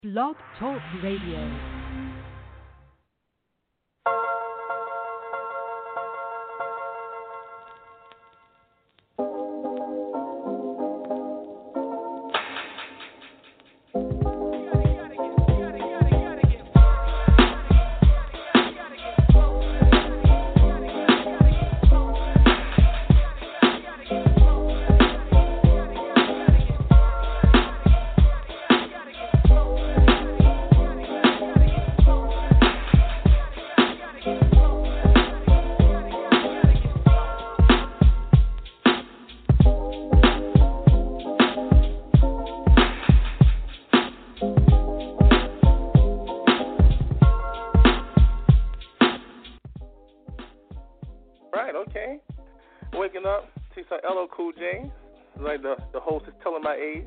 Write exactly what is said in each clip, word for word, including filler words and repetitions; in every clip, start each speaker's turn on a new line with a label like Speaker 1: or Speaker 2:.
Speaker 1: Blog Talk Radio.
Speaker 2: Like the, the host is telling my age,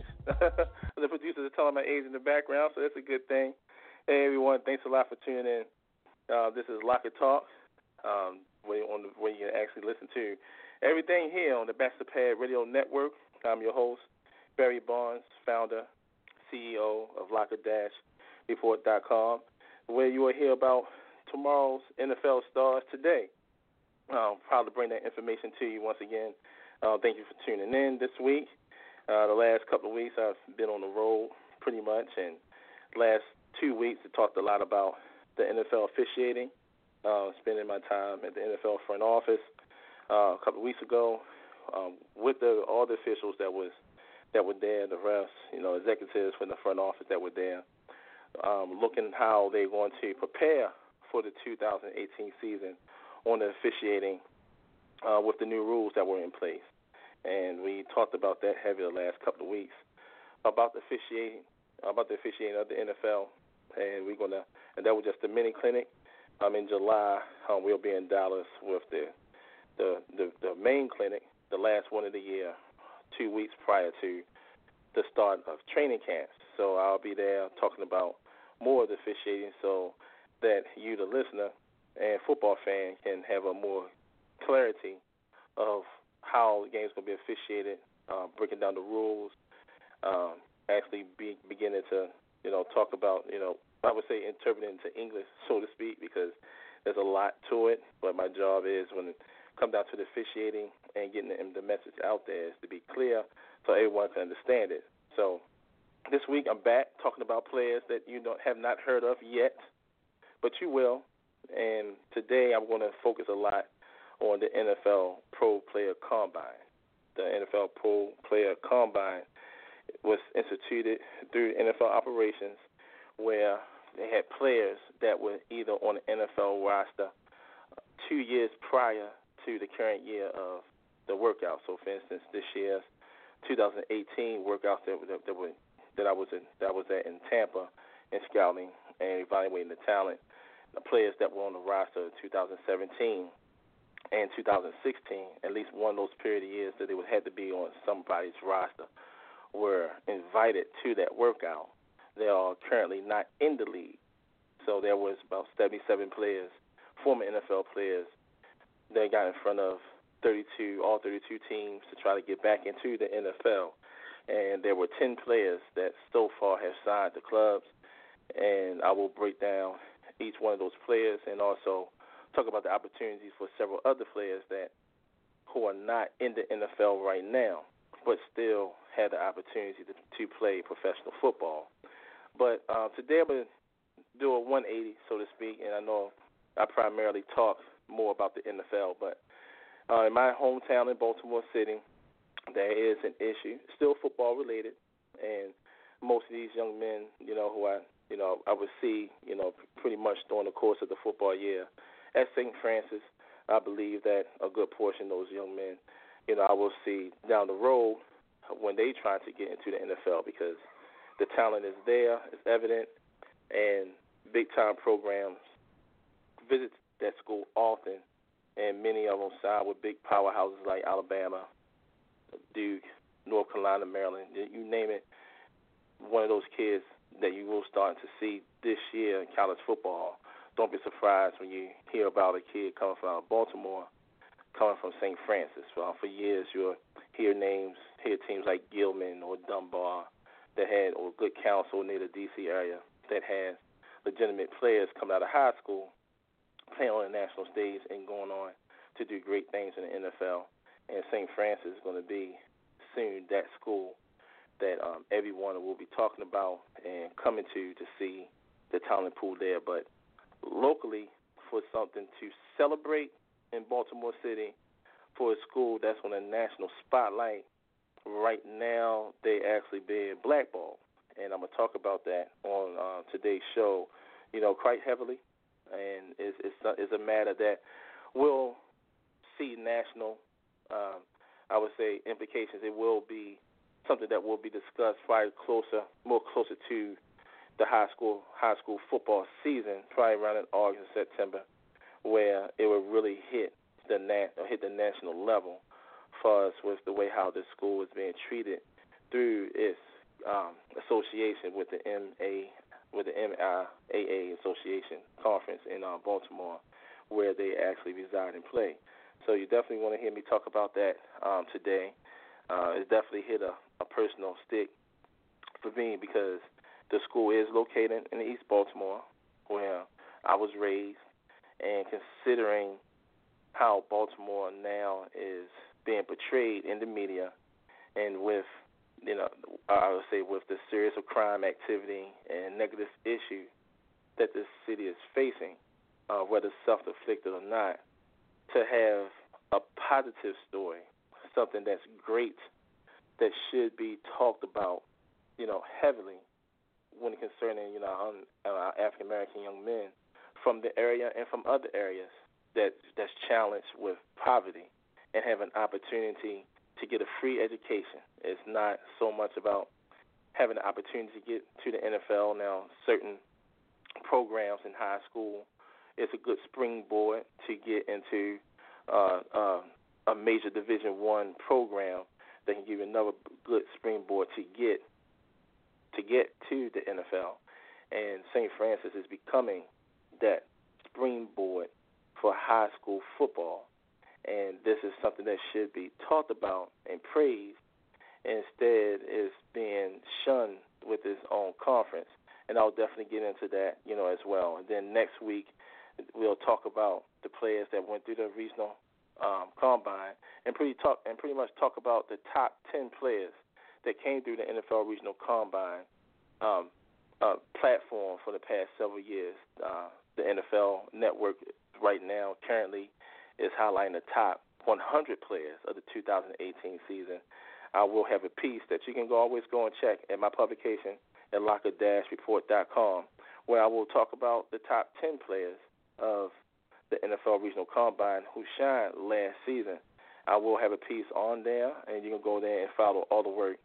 Speaker 2: the producers are telling my age in the background, so that's a good thing. Hey everyone, thanks a lot for tuning in. Uh, this is Lock It Talk, um, where, on the, where you can actually listen to everything here on the Bachelor Pad Radio Network. I'm your host, Barry Barnes, founder, C E O of Locker Report dot com, where you will hear about tomorrow's N F L stars today. I'm proud to bring that information to you once again. Uh, thank you for tuning in this week. Uh, the last couple of weeks I've been on the road pretty much, and last two weeks I talked a lot about the N F L officiating, uh, spending my time at the N F L front office. Uh, a couple of weeks ago, um, with the, all the officials that was that were there, the refs, you know, executives from the front office that were there, um, looking how they're going to prepare for the two thousand eighteen season on the officiating uh, with the new rules that were in place. And we talked about that heavy the last couple of weeks about the officiating, about the officiating of the N F L, and we're gonna, and that was just the mini clinic. Um, in July, um, we'll be in Dallas with the, the the the main clinic, the last one of the year, two weeks prior to the start of training camps. So I'll be there talking about more of the officiating, so that you, the listener and football fan, can have a more clarity of how the game's going to be officiated, uh, breaking down the rules, um, actually be, beginning to, you know, talk about, you know, I would say interpret it into English, so to speak, because there's a lot to it. But my job is, when it comes down to the officiating and getting the, the message out there, is to be clear so everyone can understand it. So this week I'm back talking about players that you don't have not heard of yet, but you will. And today I'm going to focus a lot on the N F L Pro Player Combine. The N F L Pro Player Combine was instituted through N F L operations, where they had players that were either on the N F L roster two years prior to the current year of the workout. So, for instance, this year's two thousand eighteen workouts that, that, that, were, that I was in, that was at in Tampa and scouting and evaluating the talent, the players that were on the roster in two thousand seventeen and two thousand sixteen, at least one of those period of years that they would have to be on somebody's roster, were invited to that workout. They are currently not in the league. So there was about seventy-seven players, former N F L players, that got in front of thirty-two, all thirty-two teams to try to get back into the N F L. And there were ten players that so far have signed to clubs, and I will break down each one of those players and also talk about the opportunities for several other players that who are not in the N F L right now, but still had the opportunity to, to play professional football. But uh, today I'm going to do a one eighty, so to speak, and I know I primarily talk more about the N F L, but uh, in my hometown in Baltimore City, there is an issue, still football related, and most of these young men, you know, who I, you know, I would see, you know, pretty much during the course of the football year at Saint Francis. I believe that a good portion of those young men, you know, I will see down the road when they try to get into the N F L, because the talent is there, it's evident, and big-time programs visit that school often, and many of them sign with big powerhouses like Alabama, Duke, North Carolina, Maryland, you name it. One of those kids that you will start to see this year in college football. Don't be surprised when you hear about a kid coming from Baltimore, coming from Saint Francis. For, for years, you'll hear names, hear teams like Gilman or Dunbar, that had, or good counsel near the D C area that has legitimate players coming out of high school, playing on the national stage and going on to do great things in the N F L. And Saint Francis is going to be soon that school that um, everyone will be talking about and coming to to see the talent pool there. But locally, for something to celebrate in Baltimore City, for a school that's on a national spotlight, right now they actually being blackballed. And I'm going to talk about that on uh, today's show, you know, quite heavily. And it's, it's, a, it's a matter that will see national, um, I would say, implications. It will be something that will be discussed probably closer, more closer to the high school high school football season, probably around in August and September, where it will really hit the nat or hit the national level for us with the way how the school is being treated through its um, association with the M A with the M I A A Association Conference in uh, Baltimore, where they actually reside and play. So you definitely want to hear me talk about that um, today. Uh, it's definitely hit a, a personal stick for me because the school is located in East Baltimore, where I was raised, and considering how Baltimore now is being portrayed in the media, and with, you know, I would say with the serious of crime activity and negative issue that this city is facing, uh, whether self-inflicted or not, to have a positive story, something that's great, that should be talked about, you know, heavily when concerning, you know, um, uh, African American young men from the area and from other areas that that's challenged with poverty and have an opportunity to get a free education. It's not so much about having the opportunity to get to the N F L. Now, certain programs in high school, it's a good springboard to get into uh, uh, a major Division One program that can give you another good springboard to get to get to the N F L. And Saint Francis is becoming that springboard for high school football. And this is something that should be talked about and praised. Instead, it's being shunned with its own conference. And I'll definitely get into that, you know, as well. And then next week, we'll talk about the players that went through the regional um, combine and pretty talk and pretty much talk about the top ten players that came through the N F L Regional Combine um, uh, platform for the past several years. Uh, the N F L Network right now currently is highlighting the top one hundred players of the two thousand eighteen season. I will have a piece that you can go, always go and check at my publication at locker dash report dot com, where I will talk about the top ten players of the N F L Regional Combine who shined last season. I will have a piece on there, and you can go there and follow all the work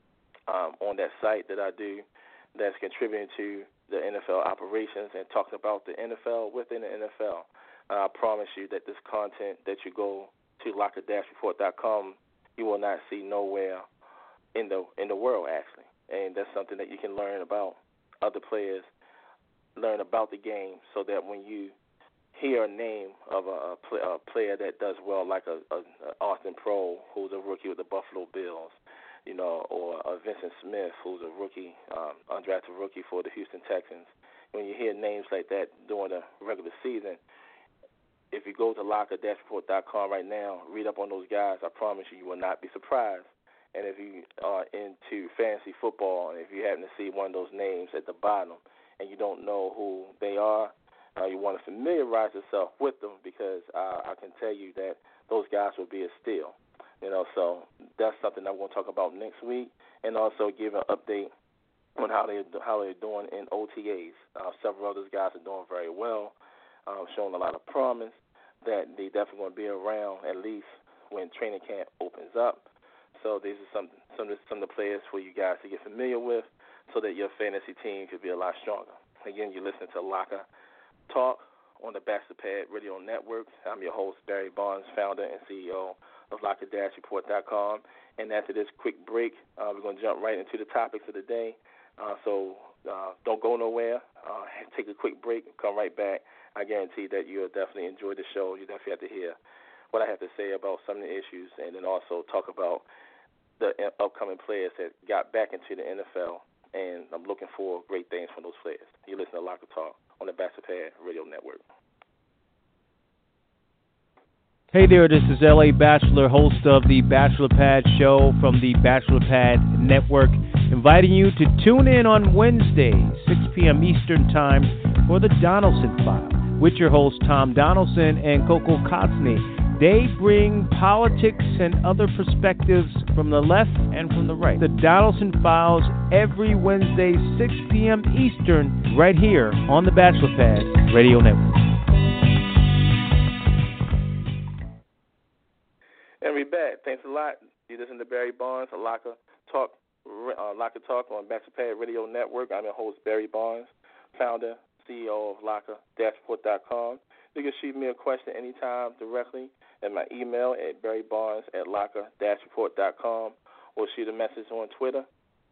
Speaker 2: Um, on that site that I do that's contributing to the N F L operations and talking about the N F L within the N F L. Uh, I promise you that this content that you go to locker dash report dot com, you will not see nowhere in the in the world, actually. And that's something that you can learn about other players, learn about the game, so that when you hear a name of a, a, play, a player that does well, like a, a, a Austin Proehl, who's a rookie with the Buffalo Bills, you know, or uh, Vincent Smith, who's a rookie, um, undrafted rookie for the Houston Texans. When you hear names like that during the regular season, if you go to locker dash report dot com right now, read up on those guys, I promise you, you will not be surprised. And if you are into fantasy football, and if you happen to see one of those names at the bottom and you don't know who they are, uh, you want to familiarize yourself with them, because uh, I can tell you that those guys will be a steal. You know, so that's something I'm going to talk about next week, and also give an update on how they how they're doing in O T As. Uh, several of those guys are doing very well, uh, showing a lot of promise that they definitely going to be around at least when training camp opens up. So these are some some of the, some of the players for you guys to get familiar with, so that your fantasy team could be a lot stronger. Again, you're listening to Locker Talk on the Bachelor Pad Radio Network. I'm your host, Barry Bonds, founder and C E O of locker dash report dot com. And after this quick break, uh, we're going to jump right into the topics of the day. Uh, so uh, don't go nowhere. Uh, take a quick break, come right back. I guarantee that you'll definitely enjoy the show. You definitely have to hear what I have to say about some of the issues, and then also talk about the upcoming players that got back into the N F L, and I'm looking for great things from those players. You listen to Locker Talk on the Bachelor Pad Radio Network.
Speaker 3: Hey there, this is L A Bachelor, host of the Bachelor Pad Show from the Bachelor Pad Network, inviting you to tune in on Wednesday, six p.m. Eastern Time, for the Donaldson File, with your hosts Tom Donaldson and Coco Kotsny. They bring politics and other perspectives from the left and from the right. The Donaldson Files every Wednesday, six p.m. Eastern, right here on the Bachelor Pad Radio Network.
Speaker 2: And we're back. Thanks a lot. You listen to Barry Barnes, a Locker Talk, uh, Locker Talk on Bachelor Pad Radio Network. I'm your host, Barry Barnes, founder, C E O of Locker Report dot com. You can shoot me a question anytime directly at my email at barrybarnes at locker report dot com, or shoot a message on Twitter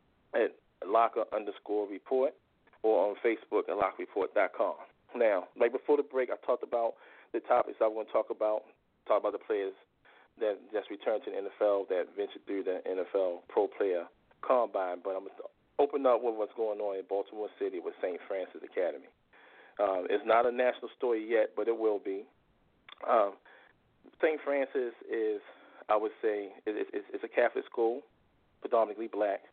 Speaker 2: at locker underscore report, or on Facebook at locker report dot com. Now, like before the break, I talked about the topics I want to talk about, talk about the players that just returned to the N F L, that ventured through the N F L Pro Player Combine. But I'm going to open up with what's going on in Baltimore City with Saint Francis Academy. Um, it's not a national story yet, but it will be. Um, Saint Francis is, I would say, it, it, it's a Catholic school, predominantly black.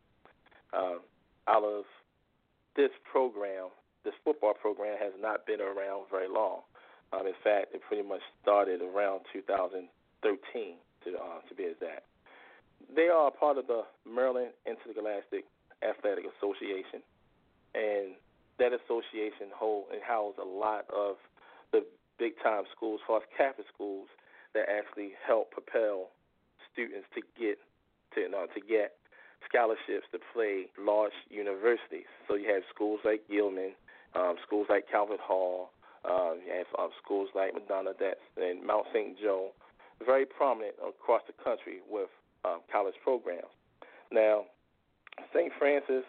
Speaker 2: Um, out of this program, this football program has not been around very long. Um, in fact, it pretty much started around two thousand thirteen, to uh, to be exact. They are a part of the Maryland Interscholastic Athletic Association, and that association hold and house a lot of the big-time schools, as far as Catholic schools, that actually help propel students to get to uh, to get scholarships to play large universities. So you have schools like Gilman, um, schools like Calvert Hall, uh, you have uh, schools like Madonna that's and Mount Saint Joe, very prominent across the country with um, college programs. Now, Saint Francis,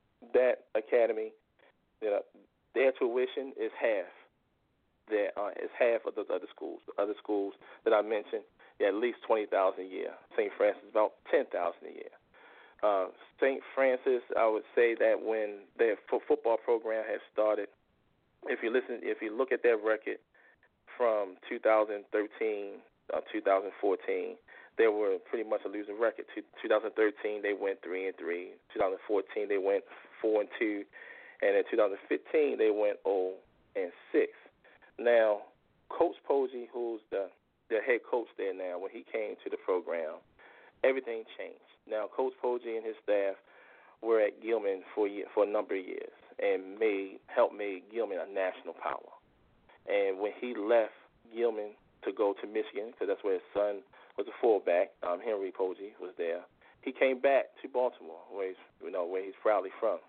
Speaker 2: that academy, you know, their tuition is half. Their, uh, is half of the other schools. The other schools that I mentioned, yeah, at least twenty thousand a year. Saint Francis is about ten thousand a year. Uh, Saint Francis, I would say that when their f- football program has started, if you listen, if you look at their record from two thousand thirteen. Uh, two thousand fourteen, they were pretty much a losing record. two thousand thirteen, they went three and three. two thousand fourteen, they went four and two, and in two thousand fifteen, they went zero and six. Now, Coach Posey, who's the the head coach there now, when he came to the program, everything changed. Now, Coach Posey and his staff were at Gilman for for a number of years and made helped make Gilman a national power. And when he left Gilman to go to Michigan, because that's where his son was a fullback. Um, Henry Posey was there. He came back to Baltimore, where he's, you know, where he's proudly from,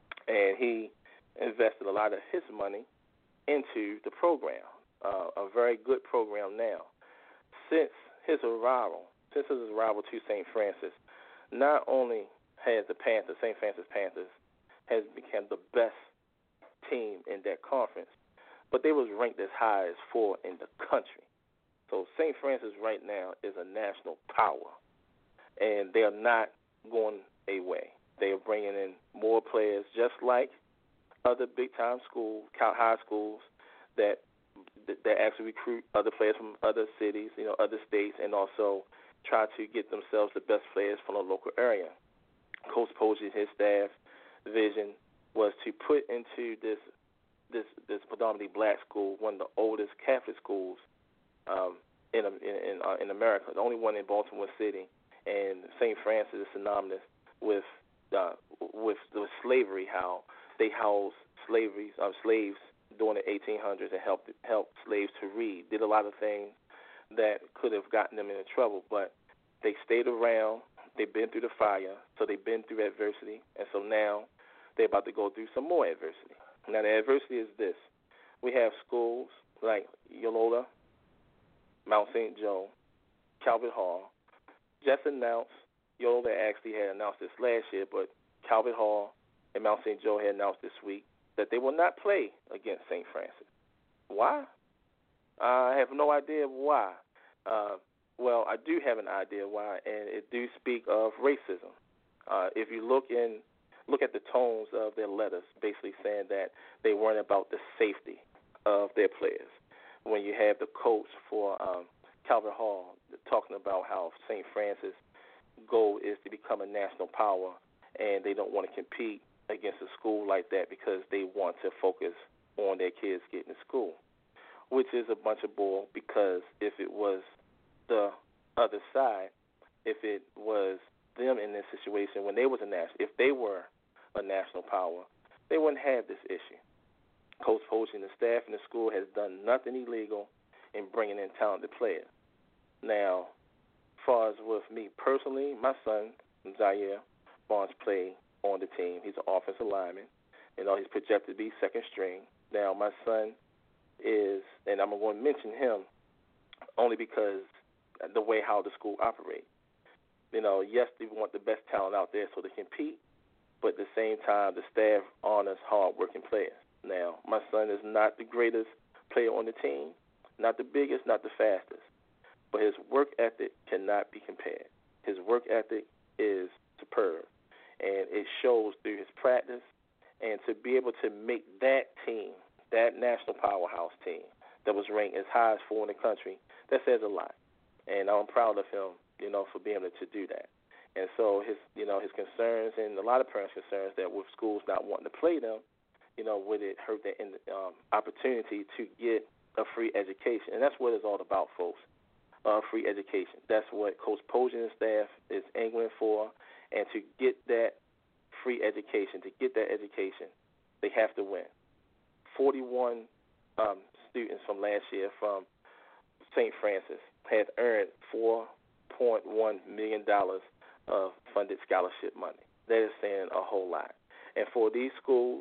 Speaker 2: and he invested a lot of his money into the program, uh, a very good program now. Since his arrival, since his arrival to Saint Francis, not only has the Panthers, Saint Francis Panthers, has become the best team in that conference, but they was ranked as high as four in the country. So Saint Francis right now is a national power, and they are not going away. They are bringing in more players, just like other big-time schools, high schools, that that actually recruit other players from other cities, you know, other states, and also try to get themselves the best players from the local area. Coach Posey and his staff vision was to put into this this this predominantly black school, one of the oldest Catholic schools Um, in in uh, in America, the only one in Baltimore City, and Saint Francis is synonymous with uh, with with slavery. How they housed slavery uh, slaves during the eighteen hundreds and helped helped slaves to read. Did a lot of things that could have gotten them into trouble, but they stayed around. They've been through the fire, so they've been through adversity, and so now they're about to go through some more adversity. Now the adversity is this: we have schools like Yola, Mount Saint Joe, Calvert Hall, just announced, Yola actually had announced this last year, but Calvert Hall and Mount Saint Joe had announced this week that they will not play against Saint Francis. Why? I have no idea why. Uh, Well, I do have an idea why, and it do speak of racism. Uh, if you look in, look at the tones of their letters, basically saying that they weren't about the safety of their players. When you have the coach for um, Calvert Hall talking about how Saint Francis' goal is to become a national power, and they don't want to compete against a school like that because they want to focus on their kids getting to school, which is a bunch of bull, because if it was the other side, if it was them in this situation when they was a national, if they were a national power, they wouldn't have this issue. Coach Poach and the staff in the school has done nothing illegal in bringing in talented players. Now, as far as with me personally, my son, Zaire Barnes, play on the team. He's an offensive lineman. You know, he's projected to be second string. Now, my son is, and I'm going to mention him only because the way how the school operates. You know, yes, they want the best talent out there so they compete, but at the same time, the staff honors hard-working players. Now, my son is not the greatest player on the team, not the biggest, not the fastest, but his work ethic cannot be compared. His work ethic is superb, and it shows through his practice. And to be able to make that team, that national powerhouse team that was ranked as high as four in the country, that says a lot. And I'm proud of him, you know, for being able to do that. And so his, you know, his concerns, and a lot of parents' concerns that with schools not wanting to play them, you know, would it hurt their um, opportunity to get a free education? And that's what it's all about, folks, uh, free education. That's what Coach Poach and his staff is angling for. And to get that free education, to get that education, they have to win. forty-one um, students from last year from Saint Francis have earned four point one million dollars of funded scholarship money. That is saying a whole lot. And for these schools,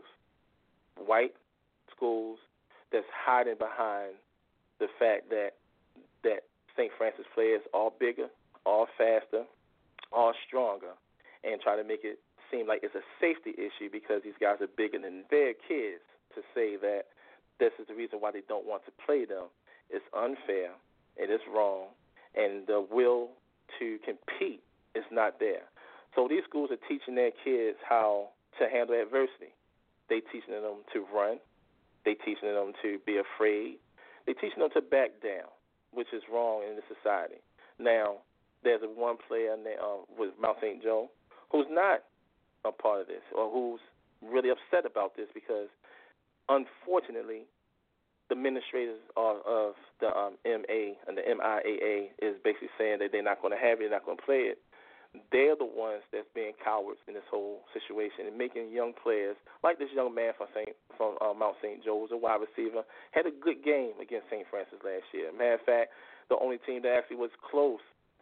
Speaker 2: white schools, that's hiding behind the fact that that Saint Francis players are bigger, are faster, are stronger, and try to make it seem like it's a safety issue because these guys are bigger than their kids, to say that this is the reason why they don't want to play them. It's unfair, it is wrong, and the will to compete is not there. So these schools are teaching their kids how to handle adversity. They teaching them to run. They teaching them to be afraid. They teaching them to back down, which is wrong in this society. Now, there's a one player named, uh, with Mount Saint Joe who's not a part of this, or who's really upset about this, because unfortunately the administrators are of the um, M A and the M I A A is basically saying that they're not going to have it, they're not going to play it. They're the ones that's being cowards in this whole situation and making young players, like this young man from Saint from uh, Mount Saint Joe, who's a wide receiver, had a good game against Saint Francis last year. Matter of fact, the only team that actually was close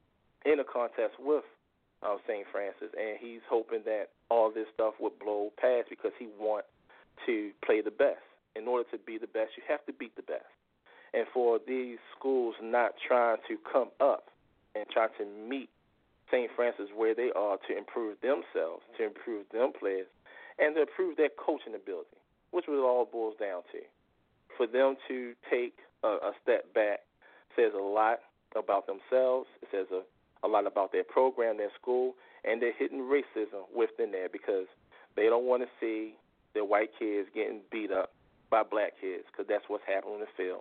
Speaker 2: in a contest with uh, Saint Francis, and he's hoping that all this stuff would blow past because he wants to play the best. In order to be the best, you have to beat the best. And for these schools not trying to come up and try to meet Saint Francis where they are to improve themselves, to improve them players, and to improve their coaching ability, which it all boils down to. For them to take a, a step back says a lot about themselves. It says a, a lot about their program, their school, and they're hitting racism within there because they don't want to see their white kids getting beat up by black kids, because that's what's happening in the field.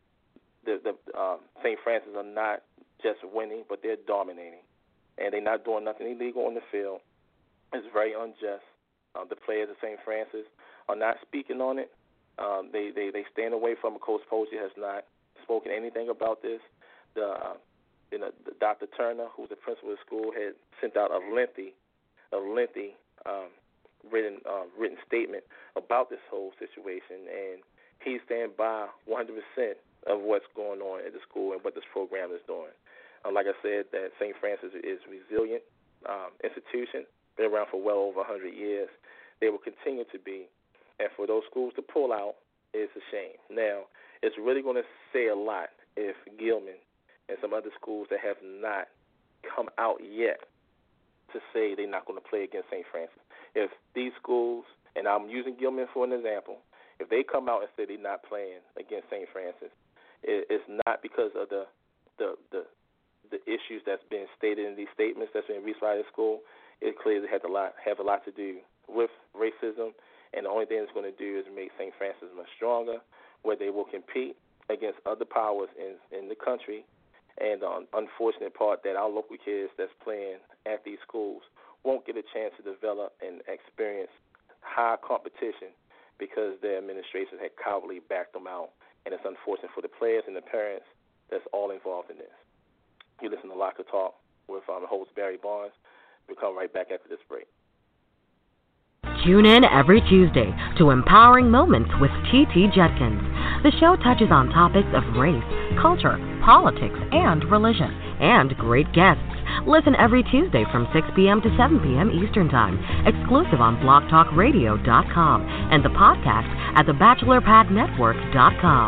Speaker 2: The, the um, Saint Francis are not just winning, but they're dominating, and they're not doing nothing illegal on the field. It's very unjust. Uh, the players of Saint Francis are not speaking on it. Um, they, they, they stand away from it. Coach Poach has not spoken anything about this. The, uh, you know, the Doctor Turner, who's the principal of the school, had sent out a lengthy, a lengthy um, written uh, written statement about this whole situation, and he's standing by one hundred percent of what's going on at the school and what this program is doing. Uh, like I said, that Saint Francis is a resilient um, institution, been around for well over one hundred years. They will continue to be, and for those schools to pull out, it's a shame. Now, it's really going to say a lot if Gilman and some other schools that have not come out yet to say they're not going to play against Saint Francis. If these schools, and I'm using Gilman for an example, if they come out and say they're not playing against Saint Francis, it, it's not because of the, the the the issues that's been stated in these statements that's been recited in school, it clearly has a lot have a lot to do with racism, and the only thing it's going to do is make Saint Francis much stronger, where they will compete against other powers in in the country. And the um, unfortunate part that our local kids that's playing at these schools won't get a chance to develop and experience high competition because their administration had cowardly backed them out, and it's unfortunate for the players and the parents that's all involved in this. You listen to Locker Talk with um, host Barry Barnes. We'll come right back after this break.
Speaker 4: Tune in every Tuesday to Empowering Moments with T T Jetkins. The show touches on topics of race, culture, politics, and religion, and great guests. Listen every Tuesday from six p.m. to seven p.m. Eastern Time, exclusive on blog talk radio dot com and the podcast at the bachelor pad network dot com.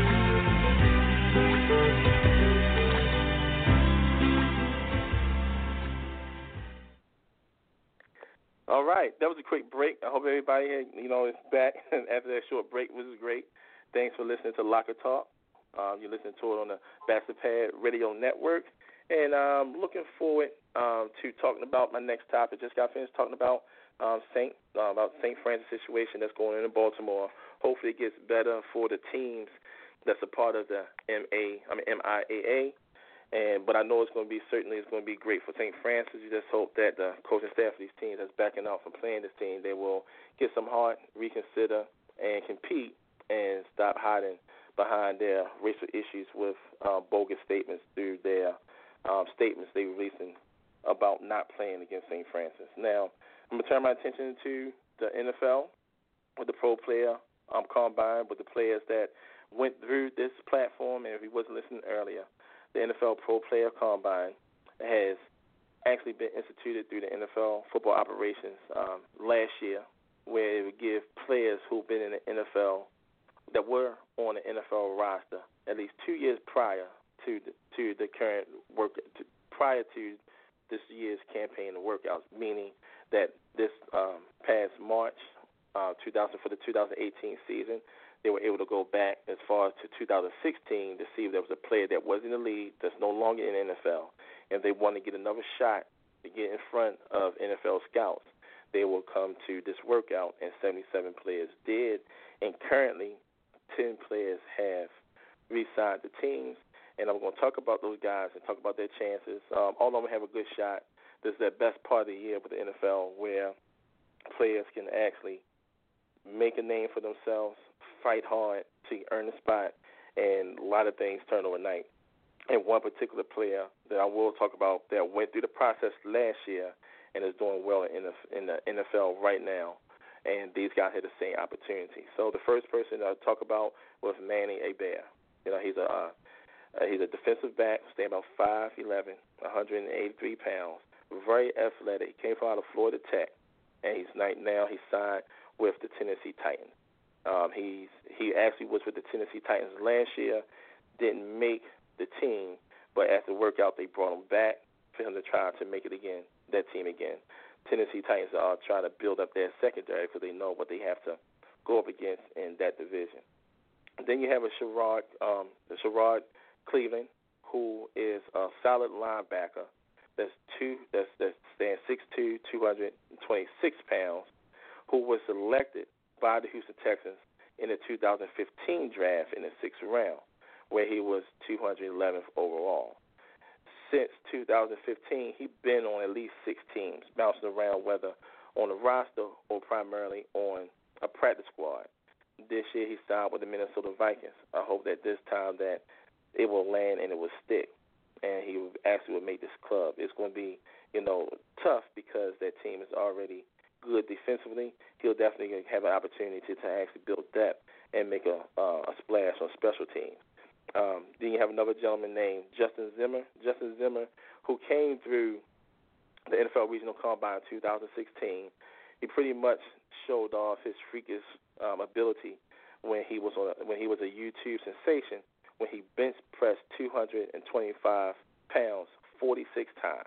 Speaker 2: All right, that was a quick break. I hope everybody, you know, is back after that short break, which is great. Thanks for listening to Locker Talk. Um, you're listening to it on the Bachelor Pad Radio Network, and I'm um, looking forward um, to talking about my next topic. Just got finished talking about um, Saint uh, about Saint Francis situation that's going on in Baltimore. Hopefully, it gets better for the teams that's a part of the M A, I mean M I A A. And but I know it's going to be certainly it's going to be great for Saint Francis. You just hope that the coaching staff of these teams that's backing out from playing this team, they will get some heart, reconsider, and compete, and stop hiding behind their racial issues with uh, bogus statements through their um, statements they releasing about not playing against Saint Francis. Now, I'm going to turn my attention to the N F L with the pro player um, combine, with the players that went through this platform. And if you wasn't listening earlier, the N F L Pro Player Combine has actually been instituted through the N F L Football Operations um, last year, where it would give players who've been in the N F L that were on the N F L roster at least two years prior to the, to the current work, to, prior to this year's campaign and workouts, meaning that this um, past March uh, two thousand for the two thousand eighteen season, they were able to go back as far as to two thousand sixteen to see if there was a player that was in the league that's no longer in the N F L. And if they want to get another shot to get in front of N F L scouts, they will come to this workout, and seventy-seven players did. And currently, ten players have re-signed the teams. And I'm going to talk about those guys and talk about their chances. Um, all of them have a good shot. This is the best part of the year with the N F L, where players can actually make a name for themselves, fight hard to earn a spot, and a lot of things turn overnight. And one particular player that I will talk about that went through the process last year and is doing well in the, in the N F L right now, and these guys had the same opportunity. So the first person I'll talk about was Manny Hebert. You know, he's a uh, he's a defensive back, staying about five eleven, one hundred eighty-three pounds, very athletic. He came from out of Florida Tech, and he's now he's signed with the Tennessee Titans. Um, he's he actually was with the Tennessee Titans last year, didn't make the team, but after the workout they brought him back for him to try to make it again, that team again. Tennessee Titans are trying to build up their secondary because they know what they have to go up against in that division. Then you have a Sherrod, um, the Sherrod Cleveland, who is a solid linebacker. That's two. That's that's stands six two, two hundred twenty-six pounds. Who was selected by the Houston Texans in the two thousand fifteen draft in the sixth round, where he was two hundred eleventh overall. Since two thousand fifteen, he's been on at least six teams, bouncing around whether on the roster or primarily on a practice squad. This year he signed with the Minnesota Vikings. I hope that this time that it will land and it will stick, and he actually will make this club. It's going to be, you know, tough because that team is already good defensively. He'll definitely have an opportunity to, to actually build depth and make a, uh, a splash on special teams. Um, then you have another gentleman named Justin Zimmer. Justin Zimmer, who came through the N F L Regional Combine in two thousand sixteen. He pretty much showed off his freakish um, ability when he was on a, when he was a YouTube sensation when he bench pressed two hundred twenty-five pounds forty-six times.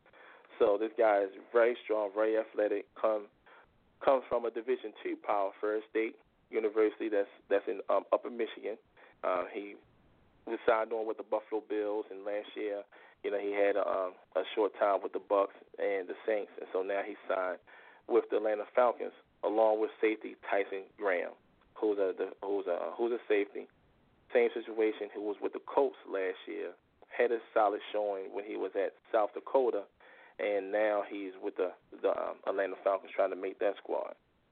Speaker 2: So this guy is very strong, very athletic. Come comes from a Division two Power First State University that's that's in um, Upper Michigan. Uh, he was signed on with the Buffalo Bills, and last year You know, he had a, um, a short time with the Bucks and the Saints, and so now he signed with the Atlanta Falcons along with safety Tyson Graham, who's a the, who's a who's a safety. Same situation. Who was with the Colts last year, had a solid showing when he was at South Dakota, and now he's with the the um, Atlanta Falcons trying to make that squad.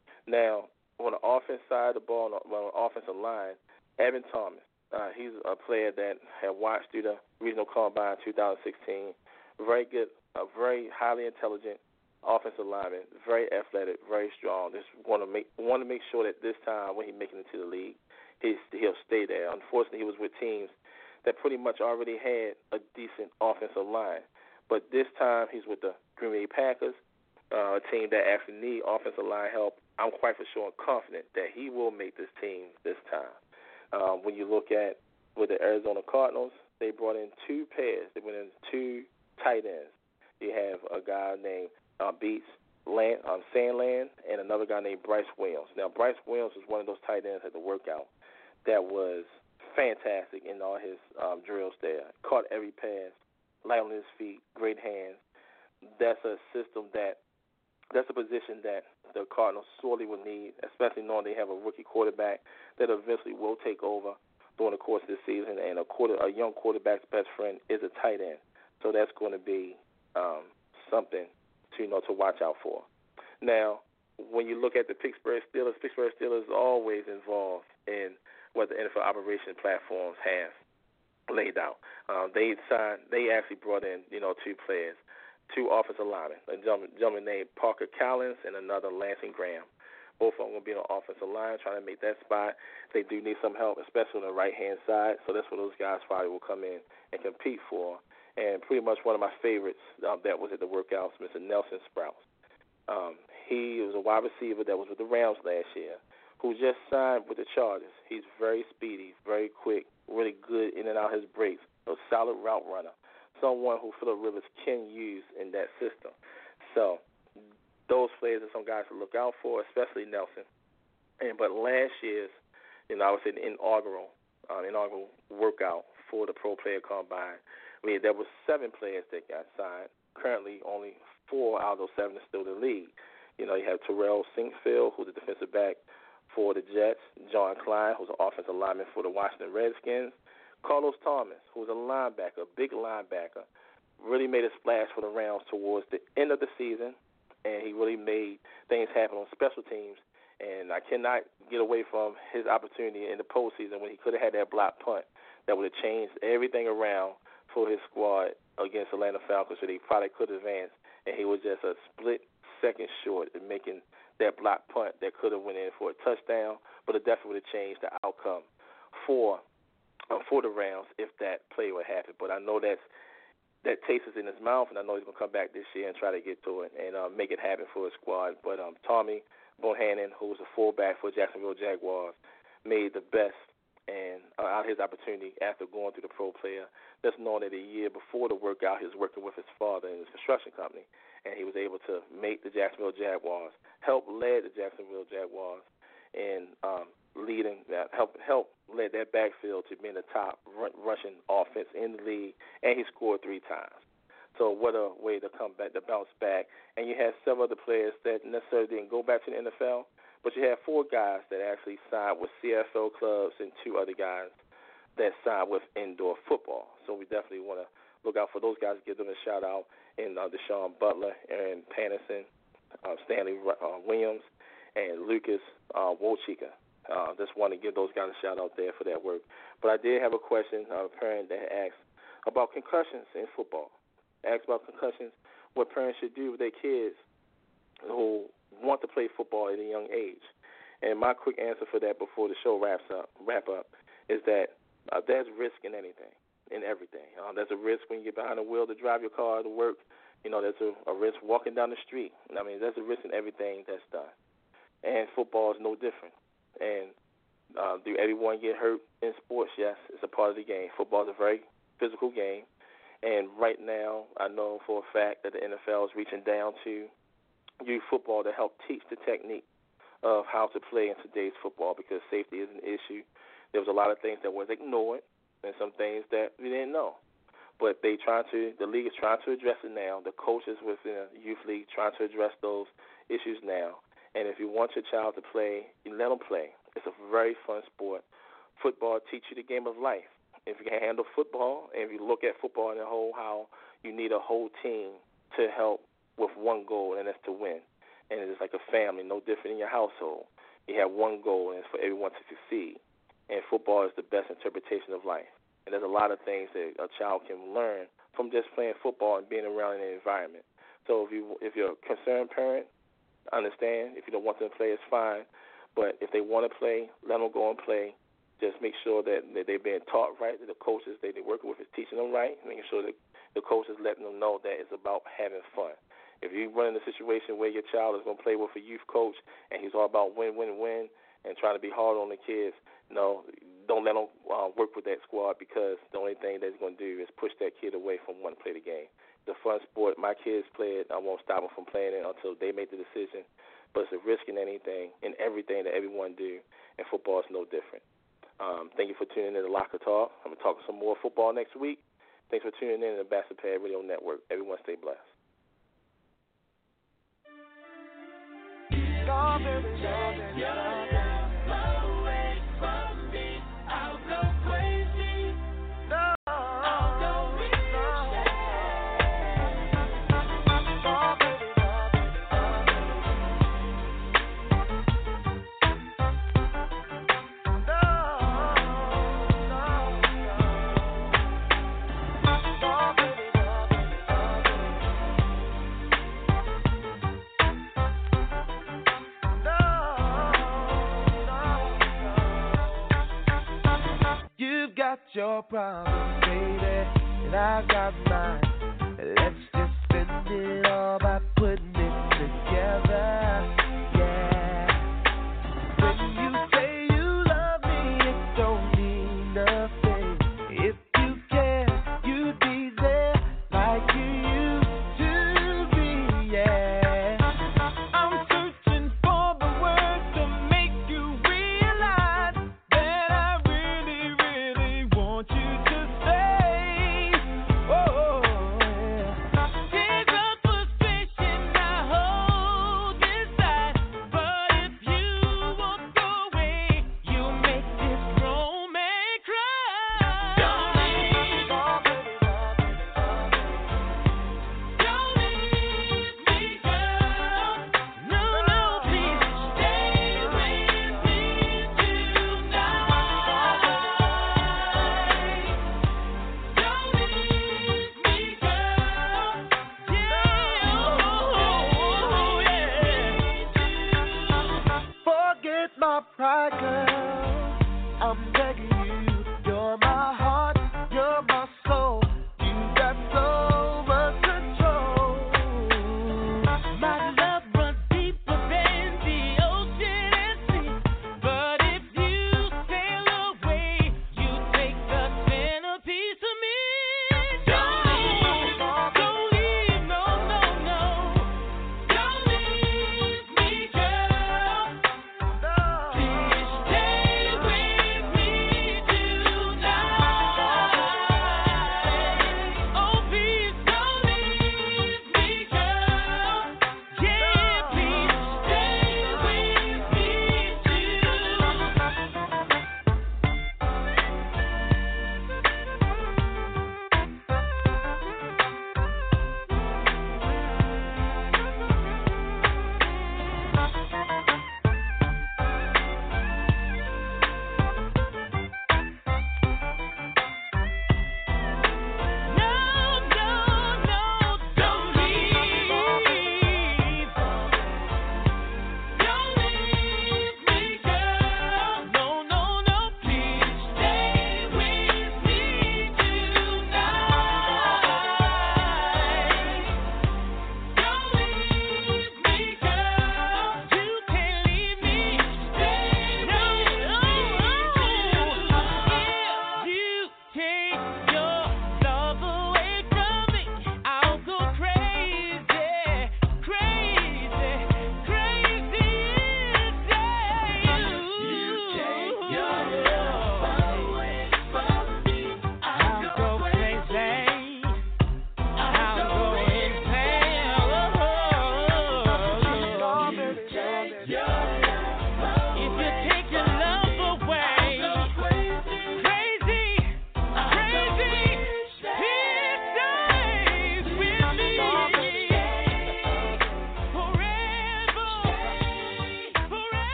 Speaker 2: Now, on the offense side of the ball, on the offensive line, Evan Thomas. Uh, he's a player that had watched through the regional combine in two thousand sixteen. Very good, a very highly intelligent offensive lineman, very athletic, very strong. Just want to make want to make sure that this time when he's making it to the league, he's, he'll stay there. Unfortunately, he was with teams that pretty much already had a decent offensive line, but this time he's with the Green Bay Packers, uh, a team that actually need offensive line help. I'm quite for sure and confident that he will make this team this time. Uh, when you look at with the Arizona Cardinals, they brought in two pairs. They brought in two tight ends. You have a guy named uh, Beats Land, um, Sandland and another guy named Bryce Williams. Now, Bryce Williams was one of those tight ends at the workout that was fantastic in all his um, drills there. Caught every pass, light on his feet, great hands. That's a system that That's a position that the Cardinals sorely will need, especially knowing they have a rookie quarterback that eventually will take over during the course of the season. And a quarter, a young quarterback's best friend is a tight end, so that's going to be um, something to you know to watch out for. Now, when you look at the Pittsburgh Steelers, Pittsburgh Steelers are always involved in what the N F L operation platforms have laid out. Um, they signed, they actually brought in you know two players. Two offensive linemen, a gentleman, gentleman named Parker Collins and another Lansing Graham. Both of them will be on the offensive line trying to make that spot. They do need some help, especially on the right-hand side, so that's where those guys probably will come in and compete for. And pretty much one of my favorites um, that was at the workouts, Mister Nelson Sprouse. Um, he was a wide receiver that was with the Rams last year who just signed with the Chargers. He's very speedy, very quick, really good in and out his breaks, a solid route runner. Someone who Phillip Rivers can use in that system. So those players are some guys to look out for, especially Nelson. And but last year's, you know, I would say the inaugural, um, inaugural workout for the Pro Player Combine, I mean, there were seven players that got signed. Currently, only four out of those seven are still in the league. You know, you have Terrell Sinkfield, who's a defensive back for the Jets. John Klein, who's an offensive lineman for the Washington Redskins. Carlos Thomas, who's a linebacker, a big linebacker, really made a splash for the Rams towards the end of the season, and he really made things happen on special teams. And I cannot get away from his opportunity in the postseason when he could have had that block punt that would have changed everything around for his squad against Atlanta Falcons, so they probably could advance. And he was just a split second short in making that block punt that could have went in for a touchdown, but it definitely would have changed the outcome for Uh, for the Rams if that play would happen. But I know that's, that taste is in his mouth, and I know he's going to come back this year and try to get to it and uh, make it happen for his squad. But um, Tommy Bohannon, who was a fullback for Jacksonville Jaguars, made the best and uh, out of his opportunity after going through the pro player. That's known that a year before the workout, he was working with his father in his construction company, and he was able to make the Jacksonville Jaguars, help lead the Jacksonville Jaguars, and um, leading that help help led that backfield to being the top run, rushing offense in the league, and he scored three times. So what a way to come back, to bounce back. And you had several other players that necessarily didn't go back to the N F L, but you had four guys that actually signed with C F L clubs and two other guys that signed with indoor football. So we definitely want to look out for those guys, give them a shout out, in uh, Deshaun Butler, Aaron Patterson, uh, Stanley uh, Williams, and Lucas uh, Wolchika. Uh, just want to give those guys a shout-out there for that work. But I did have a question, uh, a parent that asked about concussions in football. Asked about concussions, what parents should do with their kids who want to play football at a young age. And my quick answer for that before the show wraps up, wrap up is that uh, there's risk in anything, in everything. Uh, there's a risk when you get behind the wheel to drive your car to work. You know, there's a, a risk walking down the street. I mean, there's a risk in everything that's done. And football is no different. And uh, do everyone get hurt in sports? Yes, it's a part of the game. Football is a very physical game. And right now, I know for a fact that the N F L is reaching down to youth football to help teach the technique of how to play in today's football, because safety is an issue. There was a lot of things that was ignored and some things that we didn't know. But they trying to, the league is trying to address it now. The coaches within the youth league trying to address those issues now. And if you want your child to play, you let them play. It's a very fun sport. Football teaches you the game of life. If you can handle football, and if you look at football in the whole, how you need a whole team to help with one goal, and that's to win. And it's like a family, no different in your household. You have one goal, and it's for everyone to succeed. And football is the best interpretation of life. And there's a lot of things that a child can learn from just playing football and being around in the environment. So if you if you're a concerned parent, understand. If you don't want them to play, it's fine. But if they want to play, let them go and play. Just make sure that, that they're being taught right, that the coaches that they're working with is teaching them right, making sure that the coach is letting them know that it's about having fun. If you run in a situation where your child is going to play with a youth coach and he's all about win, win, win and trying to be hard on the kids, no, don't let them uh, work with that squad, because the only thing that he's going to do is push that kid away from wanting to play the game. The fun sport, my kids play it. I won't stop them from playing it until they make the decision. But it's a risk in anything, in everything that everyone do, and football is no different. Um, thank you for tuning in to Locker Talk. I'm going to talk some more football next week. Thanks for tuning in to the Bachelor Pad Radio Network. Everyone stay blessed.
Speaker 5: Go, baby, go, baby, go. Got your problem, baby, and I got mine. Let's just spend it all by putting it together. Yeah. When you say you love me, it don't mean nothing. If you care, you'd be there like you used to be. Yeah. I'm searching for the words to make you realize that I really, really want you to stay. Oh, yeah. Tears of frustration now.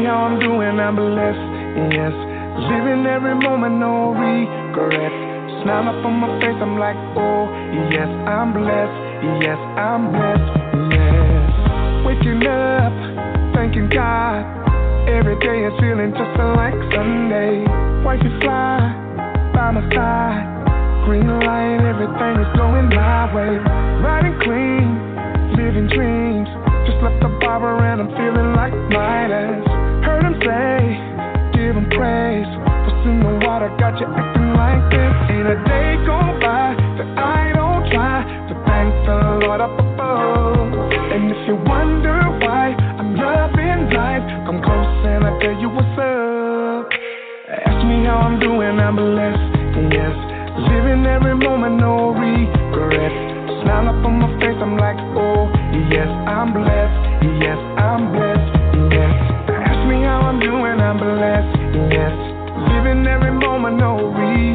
Speaker 5: how I'm doing, I'm blessed, yes. Living every moment, no regrets. Smile up on my face, I'm like, oh, yes, I'm blessed, yes, I'm blessed, yes. Waking up, thanking God. Every day is feeling just like Sunday. Wifey fly by my side. Green light, everything is going my way. Riding clean, living dreams. Just left the barber and I'm feeling like Midas. Heard him say, give him praise. What's in the water got you acting like this? Ain't a day go by that I don't try to thank the Lord up above. And if you wonder why I'm loving life, come close and I'll tell you what's up. Ask me how I'm doing, I'm blessed, yes. Living every moment, no regrets. Smile up on my face, I'm like, oh, yes, I'm blessed, yes, I'm blessed, yes. Ask me how I'm doing, I'm blessed, yes. Living every moment, no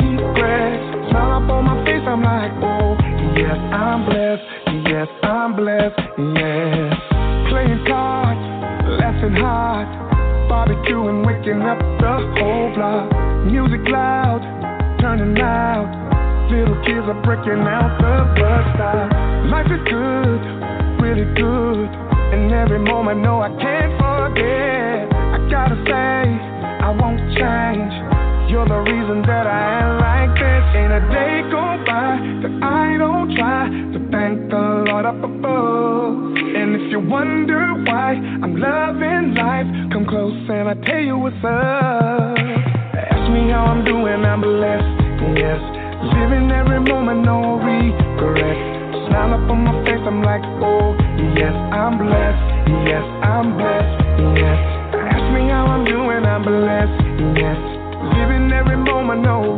Speaker 5: regrets. Smile up on my face, I'm like, oh, yes, I'm blessed, yes, I'm blessed, yes. Playing cards, laughing hard, barbecuing, waking up the whole block. Music loud, turning out. Little kids are breaking out the bus stop. Life is good, really good. And every moment, no, I can't forget. I gotta say, I won't change. You're the reason that I am like this. Ain't a day go by that I don't try to thank the Lord up above. And if you wonder why I'm loving life, come close and I'll tell you what's up. Ask me how I'm doing, I'm blessed, yes. Living every moment, no regrets. Smile up on my face, I'm like, oh, yes, I'm blessed, yes, I'm blessed, yes. Ask me how I'm doing, I'm blessed, yes. Living every moment, no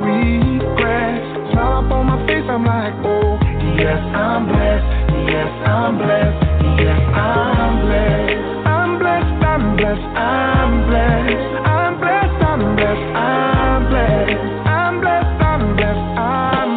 Speaker 5: regrets. Smile up on my face, I'm like, oh, yes, I'm blessed, yes, I'm blessed, yes, I'm blessed. I'm blessed, I'm blessed, I'm blessed. I'm blessed, I'm blessed, I'm blessed. I'm blessed, I'm blessed, I'm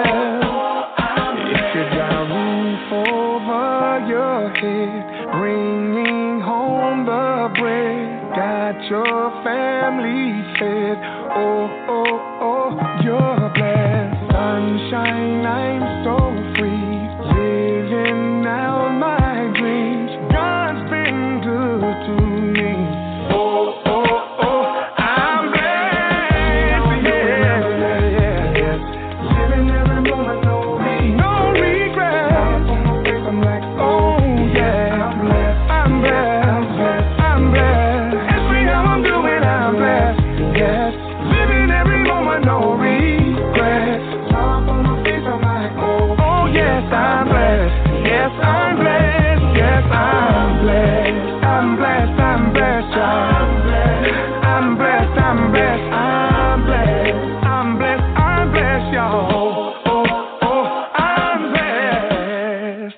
Speaker 5: blessed. If you got a roof over your head, bringing home the bread, got your family fed, oh, oh, oh, you're blessed. Sunshine, I'm so free, living out my dreams. God's been good to me. Oh, oh, oh, I'm blessed, yeah, yeah, yeah. Living every moment, no regrets. No regrets. On my face, I'm like, oh, yeah, I'm blessed, I'm blessed, I'm blessed, I'm blessed. Ask me how I'm doing, I'm blessed, yes. Living every moment, no regrets. Smile on my face, I'm like, oh, oh, yes, I'm blessed, yes, I'm blessed, yes, I'm blessed. I'm blessed, I'm blessed, I'm blessed. I'm blessed, I'm blessed, I'm blessed. I'm blessed, I'm blessed, y'all. Oh, oh, oh, I'm blessed.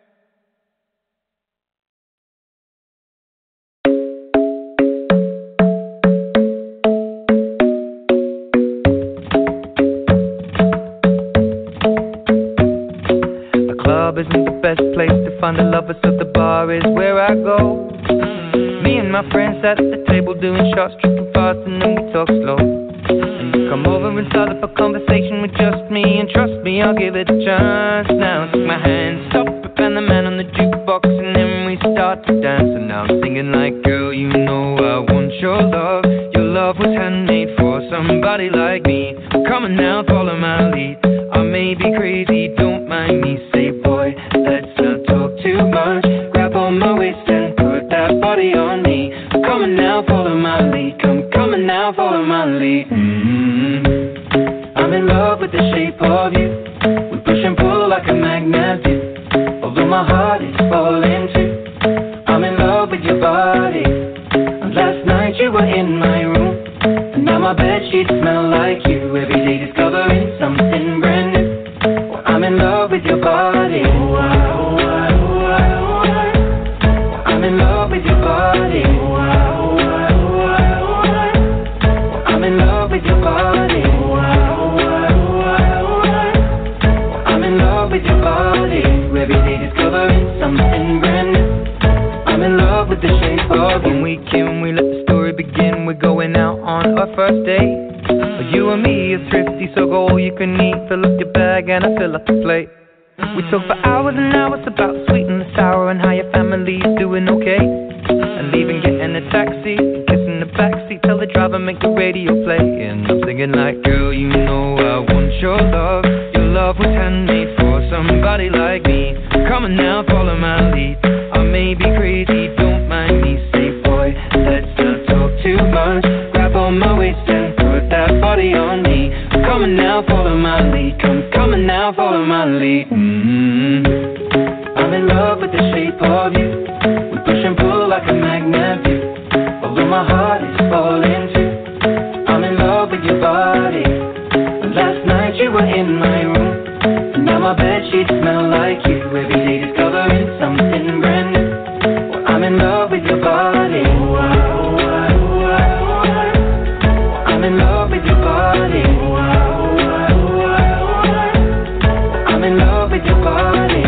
Speaker 6: The club isn't the best place to find the lovers, so the bar is where I go. Me and my friends at the table doing shots, tripping fast, and then we talk slow. And you come over and start up a conversation with just me, and trust me, I'll give it a chance. Now take my hand, stop it, and the man on the jukebox, and then we start to dance. And now I'm singing like, girl, you know I want your love. Your love was handmade for somebody like me. Come on now, follow my lead. I may be crazy, don't mind me. Say, boy, let's not talk too much. Grab on my waist and put that body on me. Come on now, follow my lead. Come, come on now, follow my lead. Mm-hmm. I'm in love with the shape of you. We push and pull like a magnet do. Although my heart is falling too. I'm in love with your body. Last night you were in my room, and now my bedsheets smell like you. Every day discovering something brand new. Well, I'm in love with your body. Oh, I, oh, I, oh, I, oh, I. I'm in love with your body. Oh, I, oh, I, oh, I, oh, I. I'm in love with your body. Oh, I, oh, I, oh, I, oh, I. I'm in love with your body. Every day discovering something brand new. I'm in love with the shape of you. When we came, we let the story going out on our first date. You and me are thrifty, so go all you can eat. Fill up your bag and I fill up the plate. We talk for hours and hours about the sweet and the sour and how your family's doing okay. And leaving, getting a taxi, kissing the backseat, tell the driver make the radio play. And I'm singing like, girl, you know I want your love. Your love was handmade for somebody like me. Come on now, follow my lead. I may be crazy, don't mind me. Say, boy, let's not talk too much. Grab on my waist and put that body on me. Come on now, follow my lead. Come, come on now, follow my lead. Mm-hmm. I'm in love with the shape of you. We push and pull like a magnet do. Although my heart is falling too. I'm in love with your body. Last night you were in my room. And now my bedsheets smell like you. Every day discovering something brand new. Well, I'm in love with your body. I'm in love with your body. I'm in love with your body.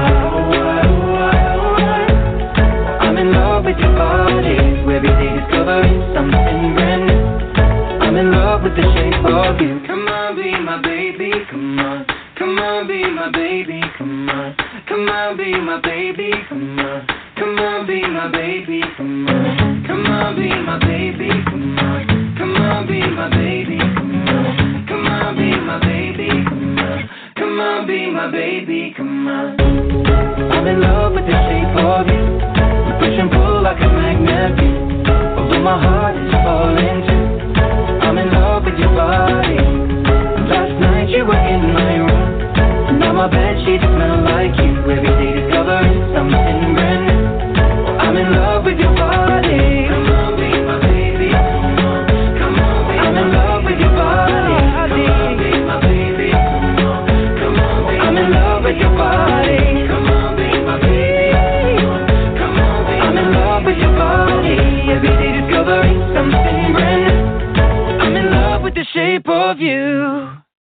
Speaker 6: I'm in love with your body. Every day discovering something brand new. I'm in love with the shape of you. Come on, be my baby, come on. Come on, be my baby, come on. Come on, be my baby, come on. Come on, be my baby, come on. Come on, be my baby, come on. Come on, be my baby, come on. Come on, be my baby, come on. Come on, be my baby, come on. I'm in love with the shape of you. We push and pull like a magnet do. Although my heart is falling too. I'm in love with your body. Last night you were in my room. Now my bedsheets smell like you. Every day discovering something brand new. I'm in love with your body. Come on, be my baby. Come on, come on, be I'm in love with your body. Come on, be my baby. Come on, come on, be I'm in love with your body. Come on, be my baby. Come on, be I'm in love with your body. Every day discovering something brand new. I'm in love with the shape of you.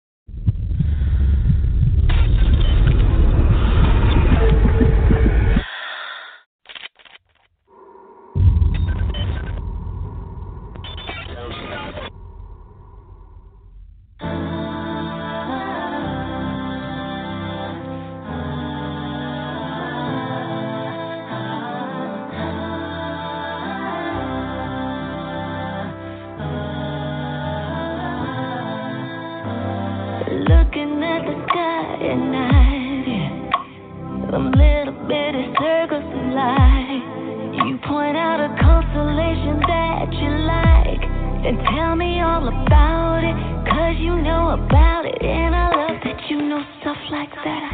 Speaker 7: Looking at the sky at night, yeah. Some little bitty circles of light. You point out a constellation that you like, then tell me all about it, cause you know about it. And I love that you know stuff like that.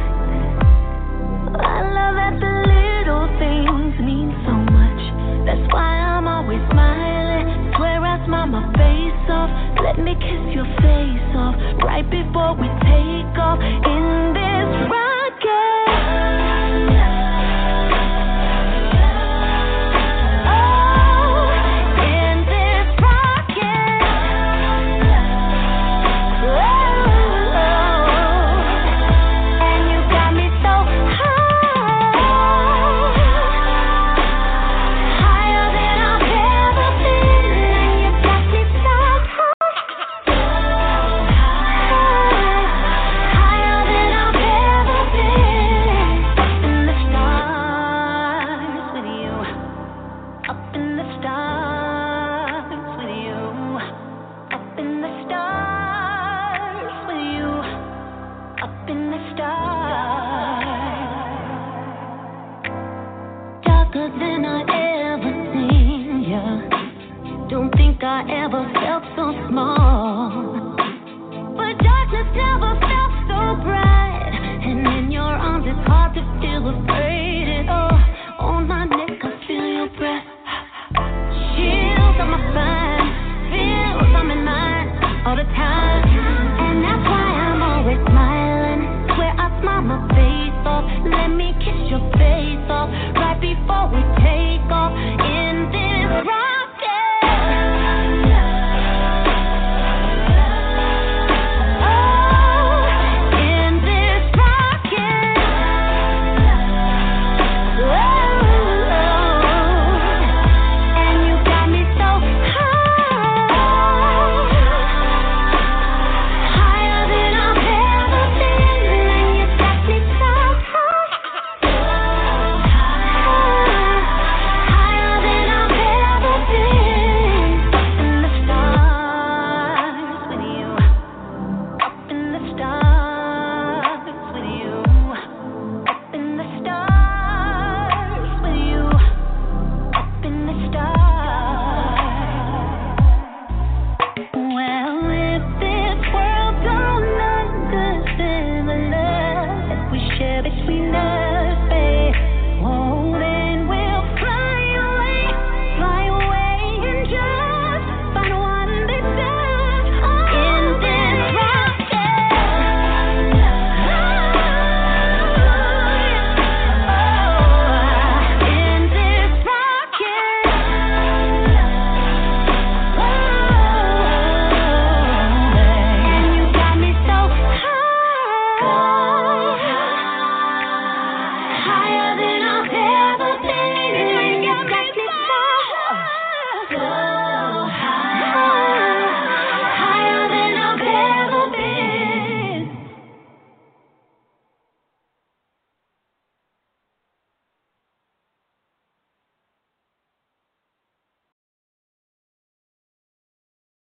Speaker 7: I love that the little things mean so much. That's why I'm always smiling. Swear I smile my face off. Let me kiss your face off right before we take off in this rocket.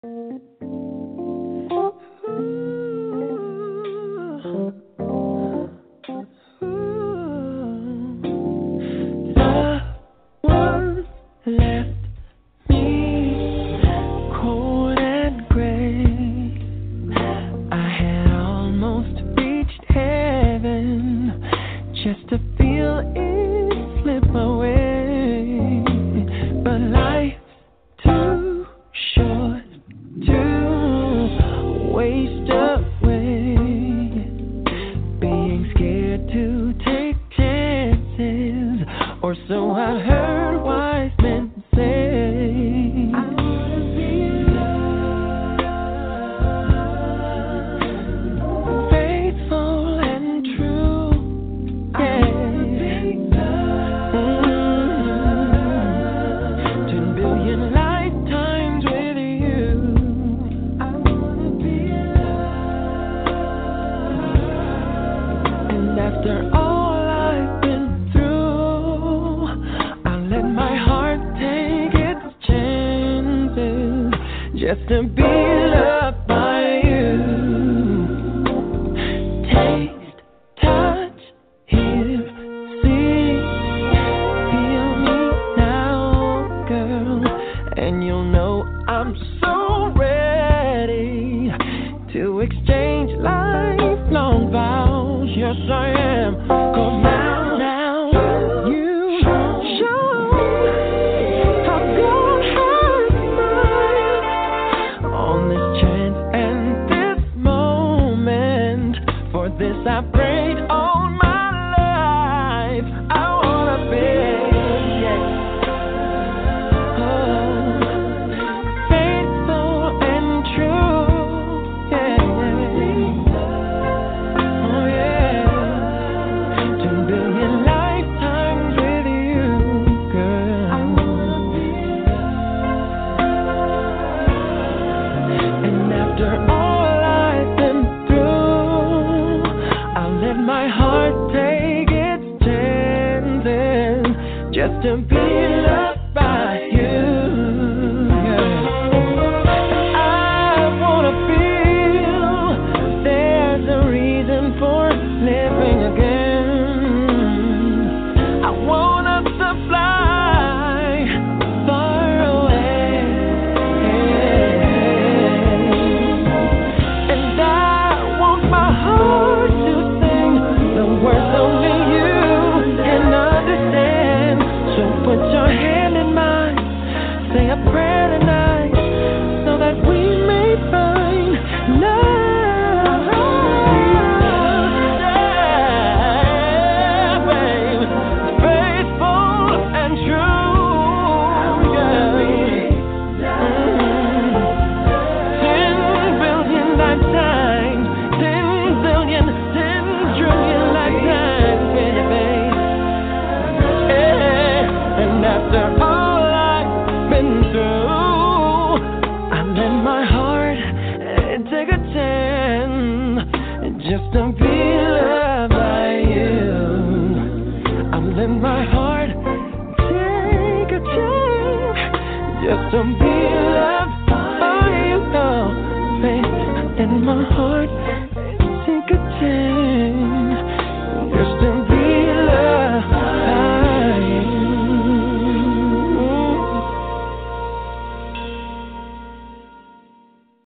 Speaker 5: Some